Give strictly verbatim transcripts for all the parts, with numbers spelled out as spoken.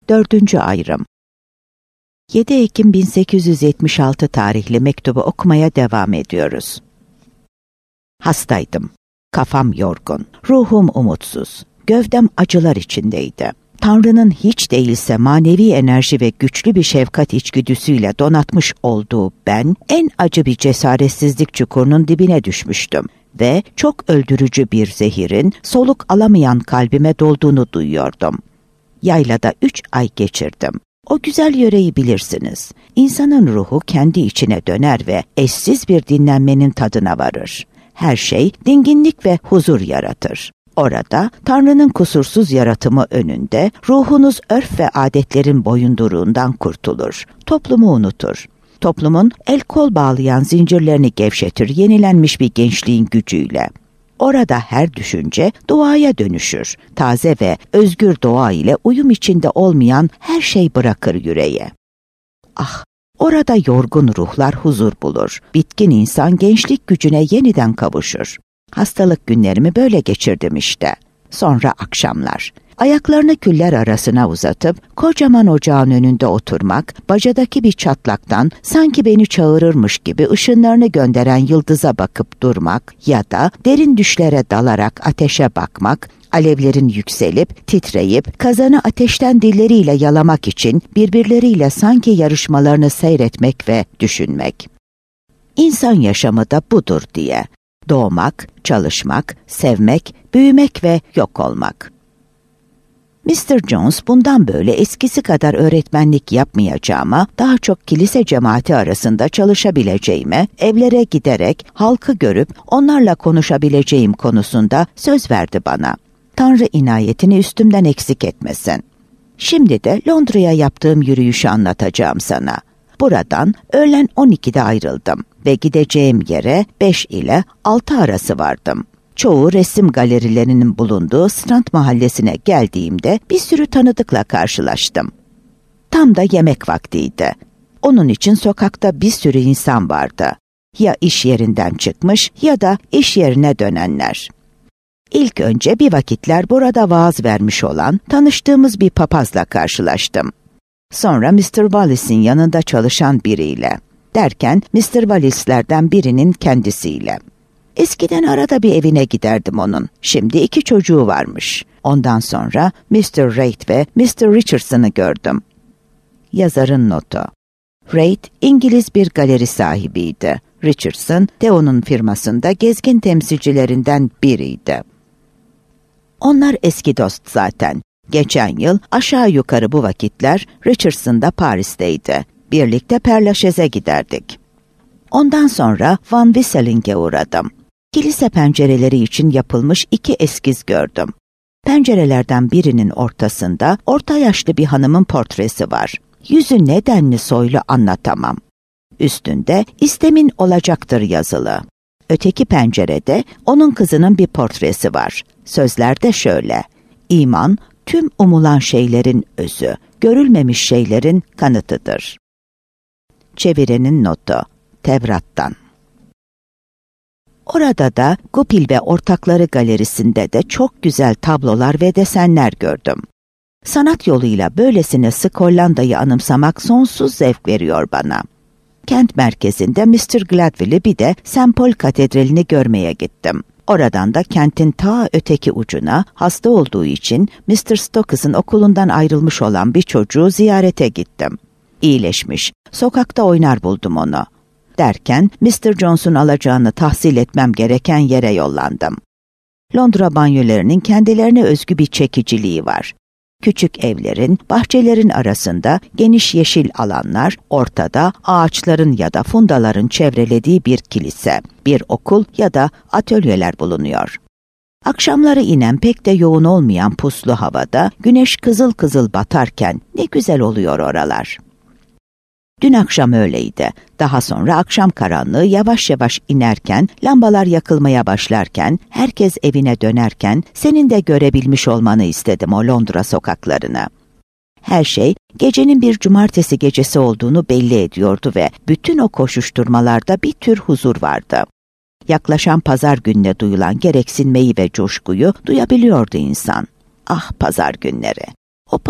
dördüncü ayrım. yedi Ekim bin sekiz yüz yetmiş altı tarihli mektubu okumaya devam ediyoruz. Hastaydım. Kafam yorgun. Ruhum umutsuz. Gövdem acılar içindeydi. Tanrı'nın hiç değilse manevi enerji ve güçlü bir şefkat içgüdüsüyle donatmış olduğu ben, en acı bir cesaretsizlik çukurunun dibine düşmüştüm ve çok öldürücü bir zehirin soluk alamayan kalbime dolduğunu duyuyordum. Yaylada üç ay geçirdim. O güzel yöreyi bilirsiniz. İnsanın ruhu kendi içine döner ve eşsiz bir dinlenmenin tadına varır. Her şey dinginlik ve huzur yaratır. Orada Tanrı'nın kusursuz yaratımı önünde ruhunuz örf ve adetlerin boyunduruğundan kurtulur. Toplumu unutur. Toplumun el kol bağlayan zincirlerini gevşetir yenilenmiş bir gençliğin gücüyle. Orada her düşünce duaya dönüşür. Taze ve özgür doğa ile uyum içinde olmayan her şey bırakır yüreğe. Ah! Orada yorgun ruhlar huzur bulur. Bitkin insan gençlik gücüne yeniden kavuşur. Hastalık günlerimi böyle geçirdim işte. Sonra akşamlar. Ayaklarını küller arasına uzatıp kocaman ocağın önünde oturmak, bacadaki bir çatlaktan sanki beni çağırırmış gibi ışınlarını gönderen yıldıza bakıp durmak ya da derin düşlere dalarak ateşe bakmak, alevlerin yükselip, titreyip, kazanı ateşten dilleriyle yalamak için birbirleriyle sanki yarışmalarını seyretmek ve düşünmek. İnsan yaşamı da budur diye. Doğmak, çalışmak, sevmek, büyümek ve yok olmak. mister Jones bundan böyle eskisi kadar öğretmenlik yapmayacağıma, daha çok kilise cemaati arasında çalışabileceğime, evlere giderek halkı görüp onlarla konuşabileceğim konusunda söz verdi bana. Tanrı inayetini üstümden eksik etmesin. Şimdi de Londra'ya yaptığım yürüyüşü anlatacağım sana. Buradan öğlen on ikide ayrıldım ve gideceğim yere beş ile altı arası vardım. Çoğu resim galerilerinin bulunduğu Strand mahallesine geldiğimde bir sürü tanıdıkla karşılaştım. Tam da yemek vaktiydi. Onun için sokakta bir sürü insan vardı. Ya iş yerinden çıkmış ya da iş yerine dönenler. İlk önce bir vakitler burada vaaz vermiş olan tanıştığımız bir papazla karşılaştım. Sonra mister Wallace'in yanında çalışan biriyle. Derken mister Wallace'lerden birinin kendisiyle. Eskiden arada bir evine giderdim onun. Şimdi iki çocuğu varmış. Ondan sonra mister Reid ve mister Richardson'ı gördüm. Yazarın notu. Reid, İngiliz bir galeri sahibiydi. Richardson, Theo'nun firmasında gezgin temsilcilerinden biriydi. Onlar eski dost zaten. Geçen yıl aşağı yukarı bu vakitler Richardson da Paris'teydi. Birlikte Père Lachaise giderdik. Ondan sonra Van Wisseling'e uğradım. Kilise pencereleri için yapılmış iki eskiz gördüm. Pencerelerden birinin ortasında orta yaşlı bir hanımın portresi var. Yüzü nedenli soylu anlatamam. Üstünde istemin olacaktır yazılı. Öteki pencerede onun kızının bir portresi var. Sözler de şöyle: İman, tüm umulan şeylerin özü, görülmemiş şeylerin kanıtıdır. Çevirenin notu. Tevrat'tan. Orada da Goupil ve Ortakları Galerisi'nde de çok güzel tablolar ve desenler gördüm. Sanat yoluyla böylesine sık Hollanda'yı anımsamak sonsuz zevk veriyor bana. Kent merkezinde mister Gladwell'i bir de Saint Paul Katedrali'ni görmeye gittim. Oradan da kentin ta öteki ucuna hasta olduğu için mister Stokes'ın okulundan ayrılmış olan bir çocuğu ziyarete gittim. İyileşmiş, sokakta oynar buldum onu. Derken mister Jones'un alacağını tahsil etmem gereken yere yollandım. Londra banyolarının kendilerine özgü bir çekiciliği var. Küçük evlerin, bahçelerin arasında geniş yeşil alanlar, ortada ağaçların ya da fundaların çevrelediği bir kilise, bir okul ya da atölyeler bulunuyor. Akşamları inen pek de yoğun olmayan puslu havada güneş kızıl kızıl batarken ne güzel oluyor oralar. Dün akşam öyleydi. Daha sonra akşam karanlığı yavaş yavaş inerken, lambalar yakılmaya başlarken, herkes evine dönerken senin de görebilmiş olmanı istedim o Londra sokaklarını. Her şey gecenin bir cumartesi gecesi olduğunu belli ediyordu ve bütün o koşuşturmalarda bir tür huzur vardı. Yaklaşan pazar gününe duyulan gereksinmeyi ve coşkuyu duyabiliyordu insan. Ah pazar günleri! O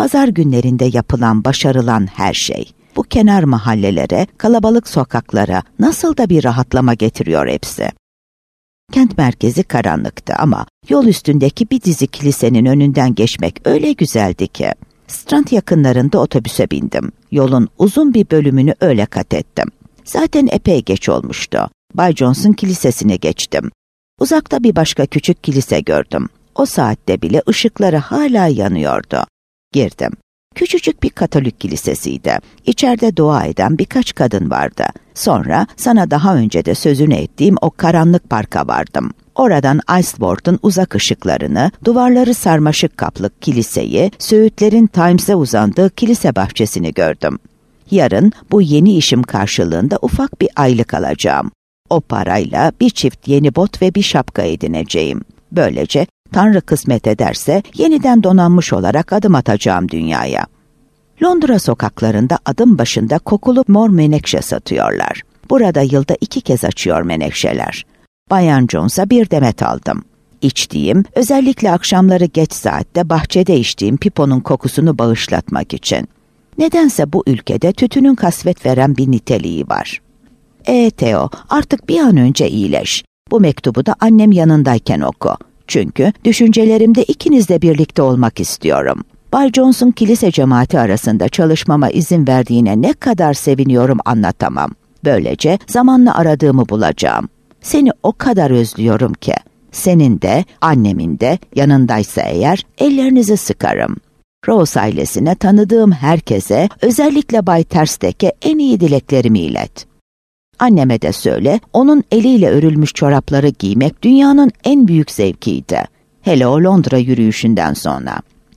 Pazar günlerinde yapılan, başarılan her şey. Bu kenar mahallelere, kalabalık sokaklara nasıl da bir rahatlama getiriyor hepsi. Kent merkezi karanlıktı ama yol üstündeki bir dizi kilisenin önünden geçmek öyle güzeldi ki. Strand yakınlarında otobüse bindim. Yolun uzun bir bölümünü öyle kat ettim. Zaten epey geç olmuştu. Bay Johnson Kilisesi'ne geçtim. Uzakta bir başka küçük kilise gördüm. O saatte bile ışıkları hala yanıyordu. Girdim. Küçücük bir Katolik kilisesiydi. İçeride dua eden birkaç kadın vardı. Sonra sana daha önce de sözünü ettiğim o karanlık parka vardım. Oradan Iceboard'un uzak ışıklarını, duvarları sarmaşık kaplı kiliseyi, Söğütlerin Times'e uzandığı kilise bahçesini gördüm. Yarın bu yeni işim karşılığında ufak bir aylık alacağım. O parayla bir çift yeni bot ve bir şapka edineceğim. Böylece Tanrı kısmet ederse yeniden donanmış olarak adım atacağım dünyaya. Londra sokaklarında adım başında kokulu mor menekşe satıyorlar. Burada yılda iki kez açıyor menekşeler. Bayan Jones'a bir demet aldım. İçtiğim, özellikle akşamları geç saatte bahçede içtiğim piponun kokusunu bağışlatmak için. Nedense bu ülkede tütünün kasvet veren bir niteliği var. E Theo, artık bir an önce iyileş. Bu mektubu da annem yanındayken oku. Çünkü düşüncelerimde ikinizle birlikte olmak istiyorum. Bay Johnson kilise cemaati arasında çalışmama izin verdiğine ne kadar seviniyorum anlatamam. Böylece zamanla aradığımı bulacağım. Seni o kadar özlüyorum ki. Senin de, annemin de yanındaysa eğer ellerinizi sıkarım. Rose ailesine, tanıdığım herkese, özellikle Bay Terstek'e en iyi dileklerimi ilet. Anneme de söyle, onun eliyle örülmüş çorapları giymek dünyanın en büyük zevkiydi. Hele o Londra yürüyüşünden sonra.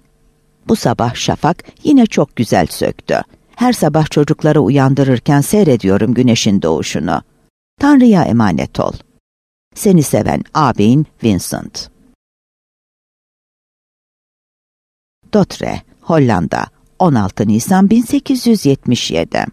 Bu sabah şafak yine çok güzel söktü. Her sabah çocukları uyandırırken seyrediyorum güneşin doğuşunu. Tanrı'ya emanet ol. Seni seven ağabeyin Vincent. Dotre, Hollanda, on altı Nisan bin sekiz yüz yetmiş yedi.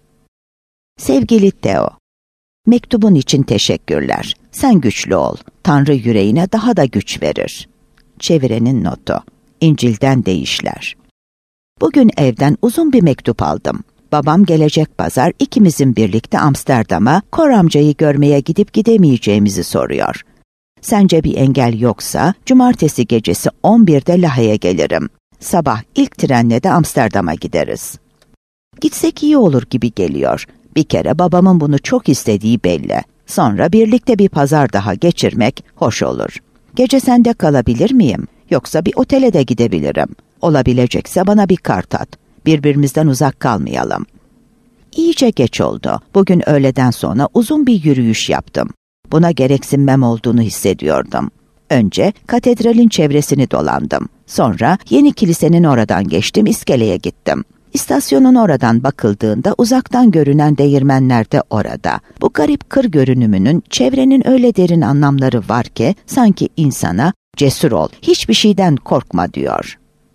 Sevgili Theo, mektubun için teşekkürler. Sen güçlü ol. Tanrı yüreğine daha da güç verir. Çevirenin notu. İncil'den deyişler. Bugün evden uzun bir mektup aldım. Babam gelecek pazar ikimizin birlikte Amsterdam'a Kor amcayı görmeye gidip gidemeyeceğimizi soruyor. Sence bir engel yoksa cumartesi gecesi on birde Lahey'e gelirim. Sabah ilk trenle de Amsterdam'a gideriz. Gitsek iyi olur gibi geliyor. Bir kere babamın bunu çok istediği belli. Sonra birlikte bir pazar daha geçirmek hoş olur. Gece sende kalabilir miyim? Yoksa bir otele de gidebilirim. Olabilecekse bana bir kart at. Birbirimizden uzak kalmayalım. İyice geç oldu. Bugün öğleden sonra uzun bir yürüyüş yaptım. Buna gereksinmem olduğunu hissediyordum. Önce katedralin çevresini dolandım. Sonra yeni kilisenin oradan geçtim, iskeleye gittim. İstasyonun oradan bakıldığında uzaktan görünen değirmenler de orada. Bu garip kır görünümünün çevrenin öyle derin anlamları var ki sanki insana cesur ol, hiçbir şeyden korkma diyor.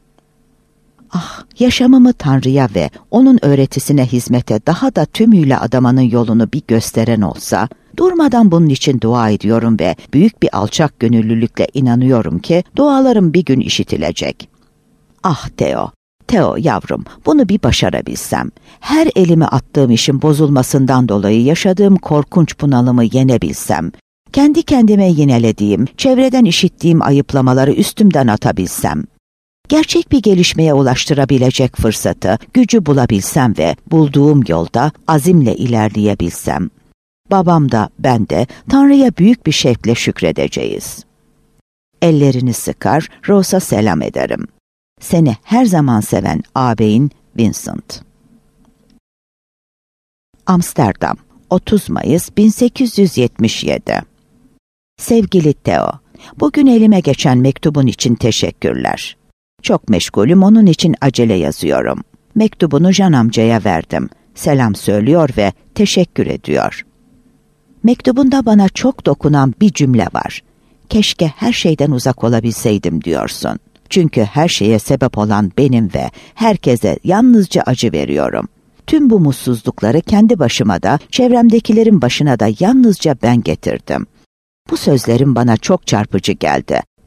Ah, yaşamımı Tanrı'ya ve onun öğretisine hizmete daha da tümüyle adamanın yolunu bir gösteren olsa, durmadan bunun için dua ediyorum ve büyük bir alçak gönüllülükle inanıyorum ki dualarım bir gün işitilecek. Ah Theo, Theo yavrum, bunu bir başarabilsem, her elime attığım işin bozulmasından dolayı yaşadığım korkunç bunalımı yenebilsem, kendi kendime yinelediğim, çevreden işittiğim ayıplamaları üstümden atabilsem, gerçek bir gelişmeye ulaştırabilecek fırsatı, gücü bulabilsem ve bulduğum yolda azimle ilerleyebilsem, babam da ben de Tanrı'ya büyük bir şevkle şükredeceğiz. Ellerini sıkar, Rose'a selam ederim. Seni her zaman seven ağabeyin Vincent. Amsterdam, otuz Mayıs bin sekiz yüz yetmiş yedi. Sevgili Theo, bugün elime geçen mektubun için teşekkürler. Çok meşgulüm, onun için acele yazıyorum. Mektubunu Jan amcaya verdim. Selam söylüyor ve teşekkür ediyor. Mektubunda bana çok dokunan bir cümle var. Keşke her şeyden uzak olabilseydim diyorsun. Çünkü her şeye sebep olan benim ve herkese yalnızca acı veriyorum. Tüm bu mutsuzlukları kendi başıma da, çevremdekilerin başına da yalnızca ben getirdim. Bu sözlerim bana çok çarpıcı geldi.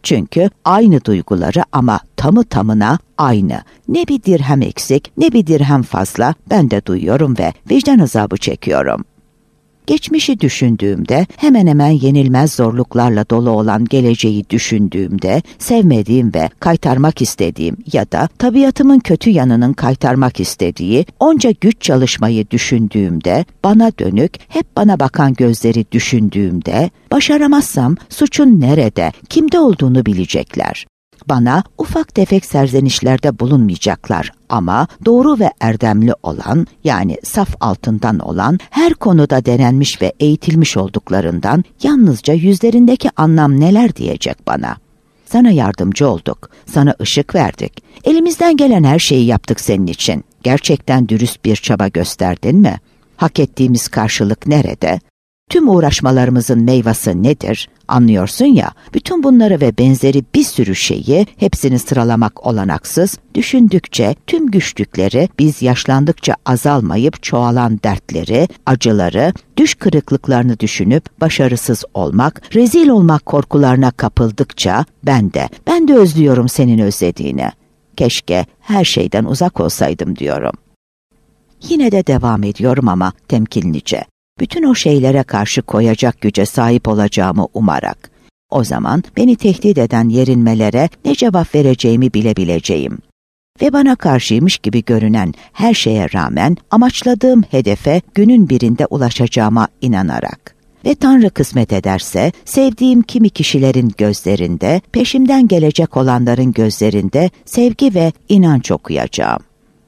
Çünkü aynı duyguları ama tamı tamına aynı. Ne bir dirhem eksik, ne bir dirhem fazla ben de duyuyorum ve vicdan azabı çekiyorum. Geçmişi düşündüğümde, hemen hemen yenilmez zorluklarla dolu olan geleceği düşündüğümde, sevmediğim ve kaytarmak istediğim ya da tabiatımın kötü yanının kaytarmak istediği onca güç çalışmayı düşündüğümde, bana dönük, hep bana bakan gözleri düşündüğümde, başaramazsam suçun nerede, kimde olduğunu bilecekler. Bana ufak tefek serzenişlerde bulunmayacaklar ama doğru ve erdemli olan, yani saf altından olan, her konuda denenmiş ve eğitilmiş olduklarından yalnızca yüzlerindeki anlam neler diyecek bana. Sana yardımcı olduk, sana ışık verdik, elimizden gelen her şeyi yaptık senin için. Gerçekten dürüst bir çaba gösterdin mi? Hak ettiğimiz karşılık nerede? Tüm uğraşmalarımızın meyvesi nedir? Anlıyorsun ya, bütün bunları ve benzeri bir sürü şeyi, hepsini sıralamak olanaksız, düşündükçe tüm güçlükleri, biz yaşlandıkça azalmayıp çoğalan dertleri, acıları, düş kırıklıklarını düşünüp başarısız olmak, rezil olmak korkularına kapıldıkça ben de, ben de özlüyorum senin özlediğini. Keşke her şeyden uzak olsaydım diyorum. Yine de devam ediyorum ama temkinlice. Bütün o şeylere karşı koyacak güce sahip olacağımı umarak. O zaman beni tehdit eden yerinmelere ne cevap vereceğimi bilebileceğim. Ve bana karşıymış gibi görünen her şeye rağmen amaçladığım hedefe günün birinde ulaşacağıma inanarak. Ve Tanrı kısmet ederse sevdiğim kimi kişilerin gözlerinde, peşimden gelecek olanların gözlerinde sevgi ve inanç okuyacağım.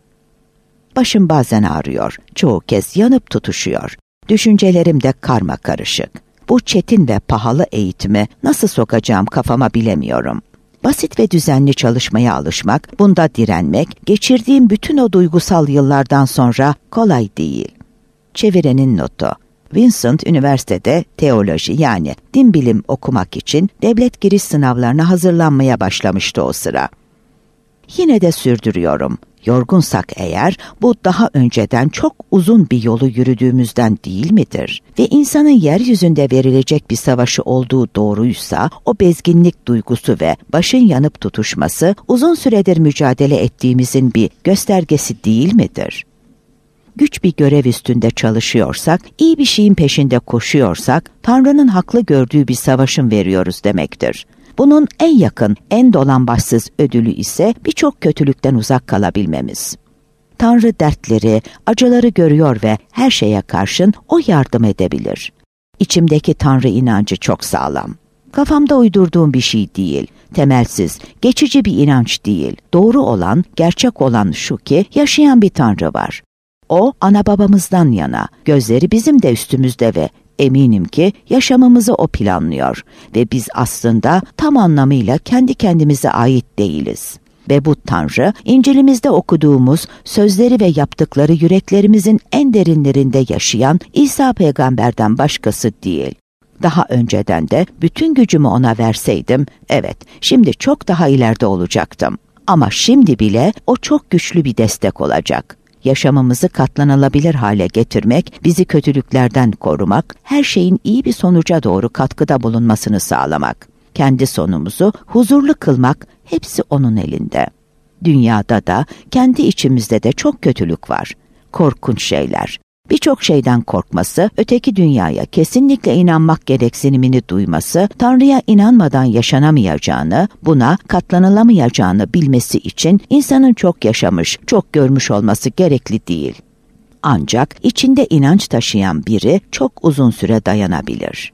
Başım bazen ağrıyor, çoğu kez yanıp tutuşuyor. Düşüncelerim de karma karışık. Bu çetin ve pahalı eğitimi nasıl sokacağım kafama bilemiyorum. Basit ve düzenli çalışmaya alışmak, bunda direnmek, geçirdiğim bütün o duygusal yıllardan sonra kolay değil. Çevirenin notu. Vincent üniversitede teoloji yani din bilim okumak için devlet giriş sınavlarına hazırlanmaya başlamıştı o sıra. Yine de sürdürüyorum. Yorgunsak eğer, bu daha önceden çok uzun bir yolu yürüdüğümüzden değil midir? Ve insanın yeryüzünde verilecek bir savaşı olduğu doğruysa, o bezginlik duygusu ve başın yanıp tutuşması, uzun süredir mücadele ettiğimizin bir göstergesi değil midir? Güç bir görev üstünde çalışıyorsak, iyi bir şeyin peşinde koşuyorsak, Tanrı'nın haklı gördüğü bir savaşın veriyoruz demektir. Bunun en yakın, en dolambaçsız ödülü ise birçok kötülükten uzak kalabilmemiz. Tanrı dertleri, acıları görüyor ve her şeye karşın o yardım edebilir. İçimdeki Tanrı inancı çok sağlam. Kafamda uydurduğum bir şey değil, temelsiz, geçici bir inanç değil. Doğru olan, gerçek olan şu ki yaşayan bir Tanrı var. O, ana babamızdan yana, gözleri bizim de üstümüzde ve eminim ki yaşamımızı o planlıyor ve biz aslında tam anlamıyla kendi kendimize ait değiliz. Ve bu Tanrı, İncil'imizde okuduğumuz sözleri ve yaptıkları yüreklerimizin en derinlerinde yaşayan İsa peygamberden başkası değil. Daha önceden de bütün gücümü ona verseydim, evet, şimdi çok daha ileride olacaktım. Ama şimdi bile o çok güçlü bir destek olacak. Yaşamımızı katlanılabilir hale getirmek, bizi kötülüklerden korumak, her şeyin iyi bir sonuca doğru katkıda bulunmasını sağlamak, kendi sonumuzu huzurlu kılmak hepsi onun elinde. Dünyada da, kendi içimizde de çok kötülük var. Korkunç şeyler. Birçok şeyden korkması, öteki dünyaya kesinlikle inanmak gereksinimini duyması, Tanrı'ya inanmadan yaşanamayacağını, buna katlanılamayacağını bilmesi için insanın çok yaşamış, çok görmüş olması gerekli değil. Ancak içinde inanç taşıyan biri çok uzun süre dayanabilir.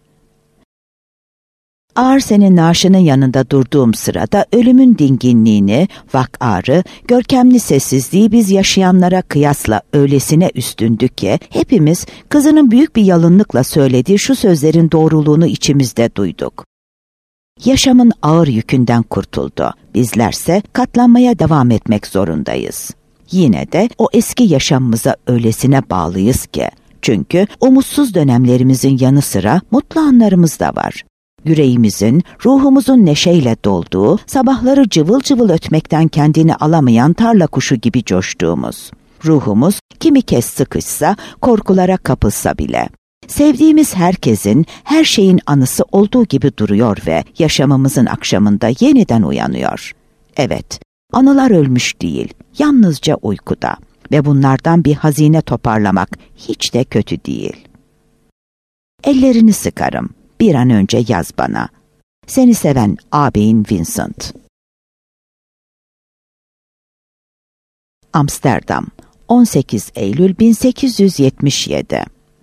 Arsen'in naaşının yanında durduğum sırada ölümün dinginliğini, vakarı, görkemli sessizliği biz yaşayanlara kıyasla öylesine üstündü ki hepimiz kızının büyük bir yalınlıkla söylediği şu sözlerin doğruluğunu içimizde duyduk. Yaşamın ağır yükünden kurtuldu. Bizlerse katlanmaya devam etmek zorundayız. Yine de o eski yaşamımıza öylesine bağlıyız ki, çünkü umutsuz dönemlerimizin yanı sıra mutlu anlarımız da var. Yüreğimizin, ruhumuzun neşeyle dolduğu, sabahları cıvıl cıvıl ötmekten kendini alamayan tarla kuşu gibi coştuğumuz. Ruhumuz kimi kez sıkışsa, korkulara kapılsa bile. Sevdiğimiz herkesin, her şeyin anısı olduğu gibi duruyor ve yaşamımızın akşamında yeniden uyanıyor. Evet, anılar ölmüş değil, yalnızca uykuda ve bunlardan bir hazine toparlamak hiç de kötü değil. Ellerini sıkarım, bir an önce yaz bana. Seni seven ağabeyin Vincent. Amsterdam, on sekiz Eylül bin sekiz yüz yetmiş yedi.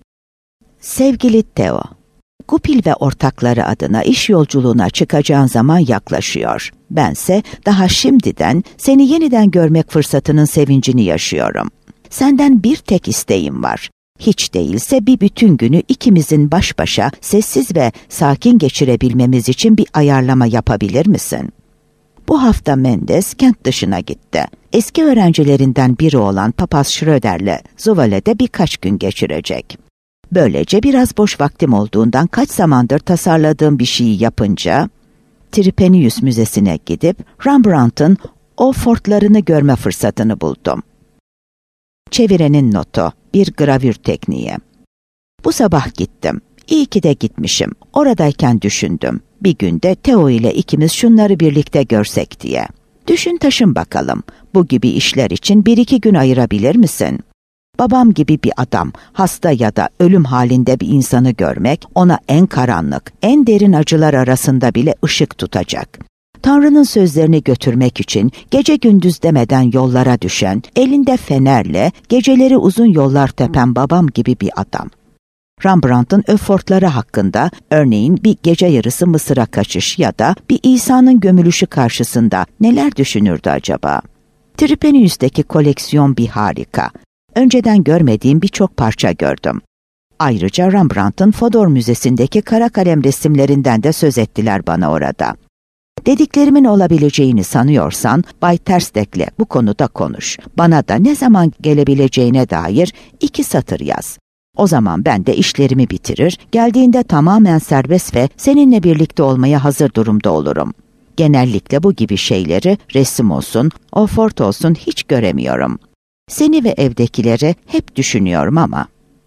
Sevgili Theo, Gupil ve ortakları adına iş yolculuğuna çıkacağın zaman yaklaşıyor. Bense daha şimdiden seni yeniden görmek fırsatının sevincini yaşıyorum. Senden bir tek isteğim var. Hiç değilse bir bütün günü ikimizin baş başa sessiz ve sakin geçirebilmemiz için bir ayarlama yapabilir misin? Bu hafta Mendes kent dışına gitti. Eski öğrencilerinden biri olan Papaz Schröder'le Zuvale'de birkaç gün geçirecek. Böylece biraz boş vaktim olduğundan kaç zamandır tasarladığım bir şeyi yapınca Tripenius Müzesi'ne gidip Rembrandt'ın o fortlarını görme fırsatını buldum. Çevirenin notu, bir gravür tekniği. Bu sabah gittim. İyi ki de gitmişim. Oradayken düşündüm. Bir günde Theo ile ikimiz şunları birlikte görsek diye. Düşün taşın bakalım. Bu gibi işler için bir iki gün ayırabilir misin? Babam gibi bir adam, hasta ya da ölüm halinde bir insanı görmek, ona en karanlık, en derin acılar arasında bile ışık tutacak. Tanrı'nın sözlerini götürmek için gece gündüz demeden yollara düşen, elinde fenerle geceleri uzun yollar tepen babam gibi bir adam. Rembrandt'ın öfortları hakkında, örneğin bir gece yarısı Mısır'a kaçış ya da bir İsa'nın gömülüşü karşısında neler düşünürdü acaba? Tripenius'taki koleksiyon bir harika. Önceden görmediğim birçok parça gördüm. Ayrıca Rembrandt'ın Fodor Müzesi'ndeki kara kalem resimlerinden de söz ettiler bana orada. Dediklerimin olabileceğini sanıyorsan Bay Terstek'le bu konuda konuş. Bana da ne zaman gelebileceğine dair iki satır yaz. O zaman ben de işlerimi bitirir, geldiğinde tamamen serbest ve seninle birlikte olmaya hazır durumda olurum. Genellikle bu gibi şeyleri resim olsun, ofort olsun hiç göremiyorum. Seni ve evdekileri hep düşünüyorum ama.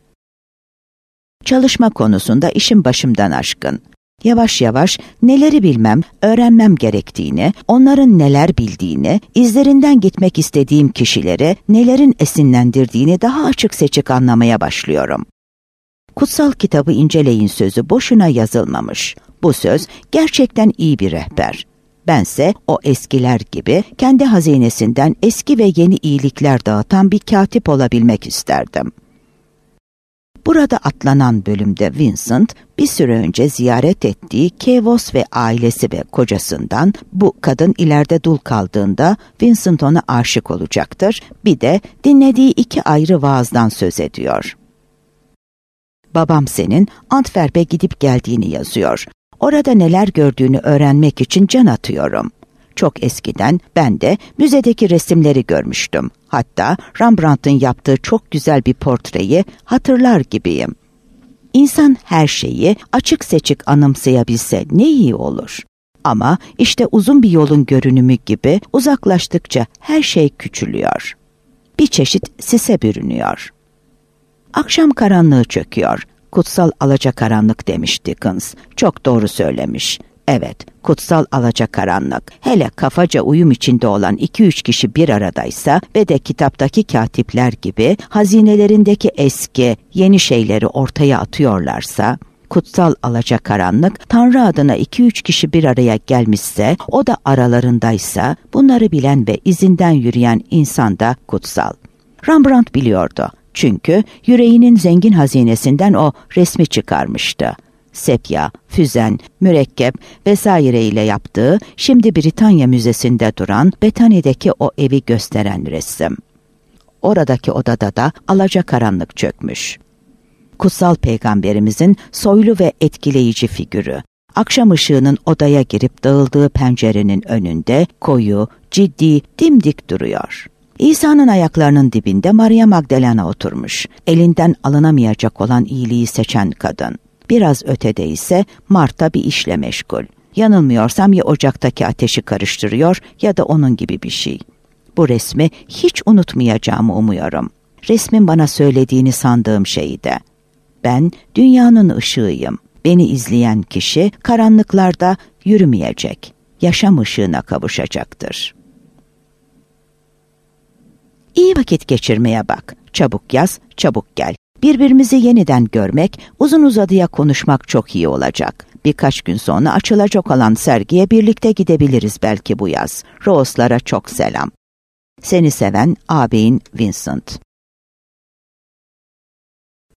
Çalışma konusunda işim başımdan aşkın. Yavaş yavaş neleri bilmem, öğrenmem gerektiğini, onların neler bildiğini, izlerinden gitmek istediğim kişileri nelerin esinlendirdiğini daha açık seçik anlamaya başlıyorum. Kutsal kitabı inceleyin sözü boşuna yazılmamış. Bu söz gerçekten iyi bir rehber. Bense o eskiler gibi kendi hazinesinden eski ve yeni iyilikler dağıtan bir katip olabilmek isterdim. Burada atlanan bölümde Vincent bir süre önce ziyaret ettiği Kevos ve ailesi ve kocasından, bu kadın ileride dul kaldığında Vincent ona aşık olacaktır, bir de dinlediği iki ayrı vaazdan söz ediyor. Babam senin Antwerp'e gidip geldiğini yazıyor. Orada neler gördüğünü öğrenmek için can atıyorum. Çok eskiden ben de müzedeki resimleri görmüştüm. Hatta Rembrandt'ın yaptığı çok güzel bir portreyi hatırlar gibiyim. İnsan her şeyi açık seçik anımsayabilse ne iyi olur. Ama işte uzun bir yolun görünümü gibi uzaklaştıkça her şey küçülüyor. Bir çeşit sise bürünüyor. Akşam karanlığı çöküyor. Kutsal alacakaranlık demiş Dickens. Çok doğru söylemiş. Evet, kutsal alacakaranlık. Hele kafaca uyum içinde olan iki üç kişi bir aradaysa ve de kitaptaki katipler gibi hazinelerindeki eski, yeni şeyleri ortaya atıyorlarsa, kutsal alacakaranlık Tanrı adına iki üç kişi bir araya gelmişse, o da aralarındaysa, bunları bilen ve izinden yürüyen insan da kutsal. Rembrandt biliyordu. Çünkü yüreğinin zengin hazinesinden o resmi çıkarmıştı. Sepya, füzen, mürekkep vesaire ile yaptığı, şimdi Britanya Müzesi'nde duran Bethany'deki o evi gösteren resim. Oradaki odada da alacakaranlık çökmüş. Kutsal Peygamberimizin soylu ve etkileyici figürü, akşam ışığının odaya girip dağıldığı pencerenin önünde koyu, ciddi, dimdik duruyor. İsa'nın ayaklarının dibinde Maria Magdalena oturmuş, elinden alınamayacak olan iyiliği seçen kadın. Biraz ötede ise Marta bir işle meşgul. Yanılmıyorsam ya ocaktaki ateşi karıştırıyor ya da onun gibi bir şey. Bu resmi hiç unutmayacağımı umuyorum. Resmin bana söylediğini sandığım şeydi. Ben dünyanın ışığıyım. Beni izleyen kişi karanlıklarda yürümeyecek. Yaşam ışığına kavuşacaktır. İyi vakit geçirmeye bak. Çabuk yaz, çabuk gel. Birbirimizi yeniden görmek, uzun uzadıya konuşmak çok iyi olacak. Birkaç gün sonra açılacak olan sergiye birlikte gidebiliriz belki bu yaz. Rose'lara çok selam. Seni seven ağabeyin Vincent.